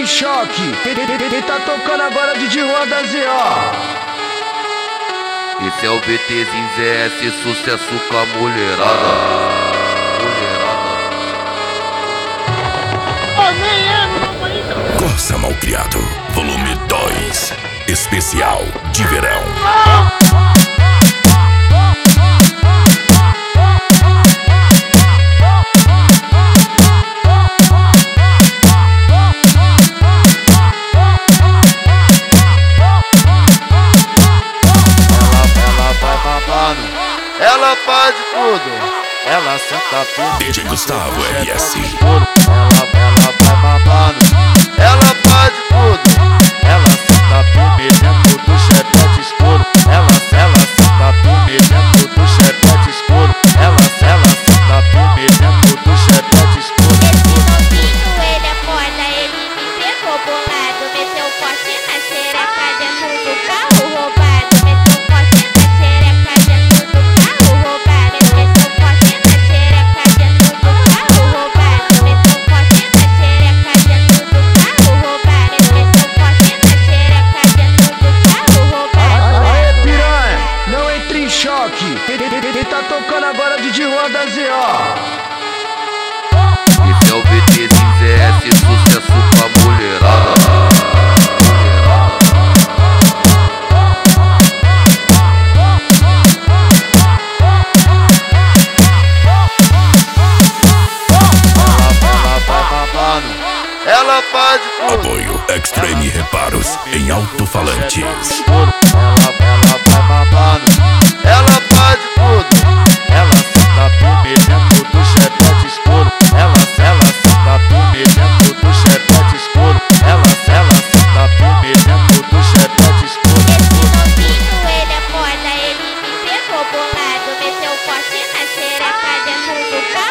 choque. Quem tá tocando agora de roda ZO. Esse é o BTzinho ZS, sucesso com a mulherada. Corsa Malcriado, volume 2, especial de verão. Ela faz de tudo, ela senta firme. DJ Gustavo RS. Ela vai mamando, ela faz de tudo, ela senta firme dentro do chevette escuro. Ela senta firme dentro do chevette escuro. Ela senta firme dentro do chevette escuro. Esse novinho, ele é foda, ele me pegou bolado. Meteu forte na xereca dentro do carro roubado. Meteu forte na xereca dentro do carro roubado. Meteu forte na xereca dentro do carro roubado. Meteu forte na xereca dentro do carro roubado. Meteu forte na xereca dentro do carro roubado. Aê, piranha, não entre em choque. Quem tá tocando agora de roda ZO. Esse é o BTzinho ZS, sucesso com a mulherada. Ela faz de tudo. Apoio Extreme Reparos em alto-falantes. Ela vai mamando, ela faz de tudo. Ela senta firme dentro do chevette escuro. Ela senta firme dentro do chevette escuro. Ela senta firme dentro do chevette escuro. Esse novinho, ele é foda, ele me pegou bolado. Meteu forte na xereca dentro do carro